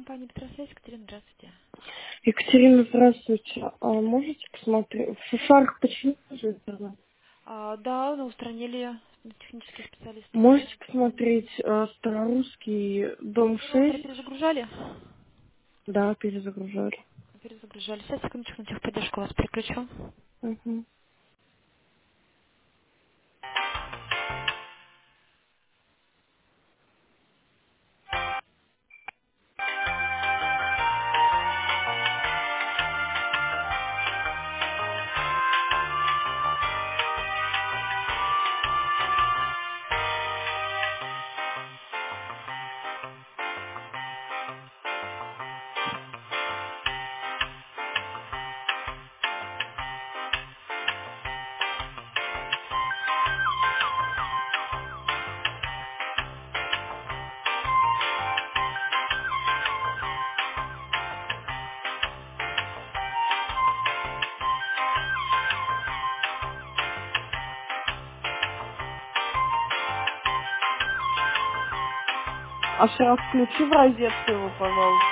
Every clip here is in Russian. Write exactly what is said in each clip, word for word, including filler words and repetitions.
Компания Петросвязь, Екатерина, здравствуйте. Екатерина, здравствуйте. А можете посмотреть? В шишарах почему же интернет? А, да, мы устранили технические специалисты все. Можете посмотреть э, старорусский дом Вы роутер шесть? перезагружали? Да, перезагружали. Перезагружали. Сейчас, секундочку, на техподдержку вас переключу. Угу. А сейчас включи в розетку его, пожалуйста.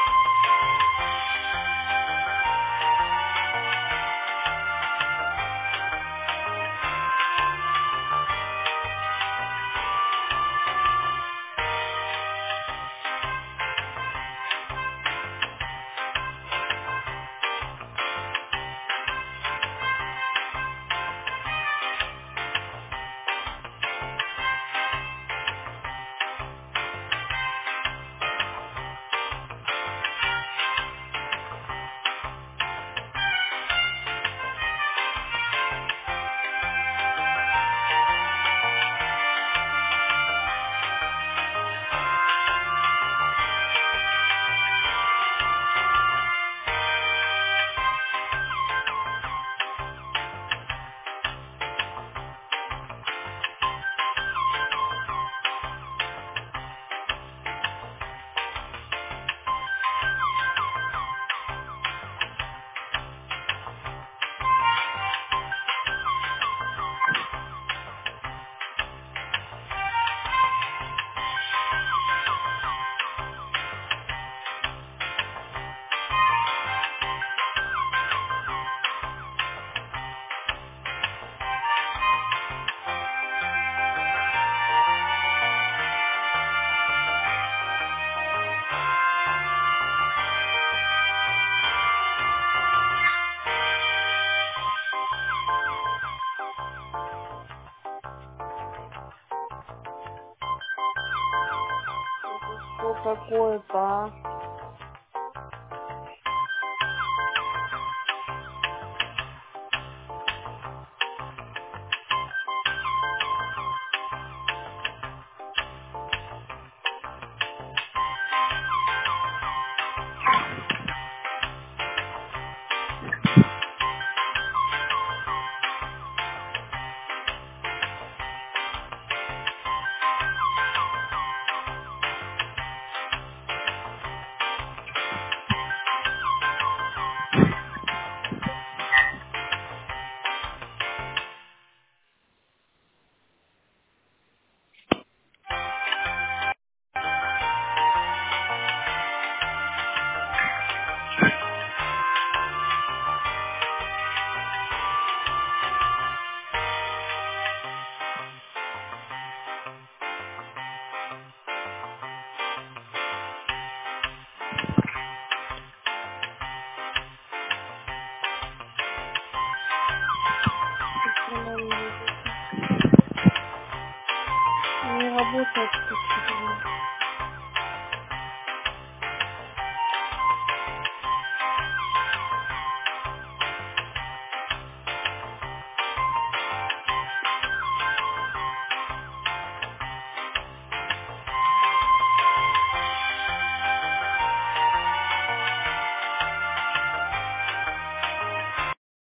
Это что такое-то, а? Нормально работает. Не работает что-то.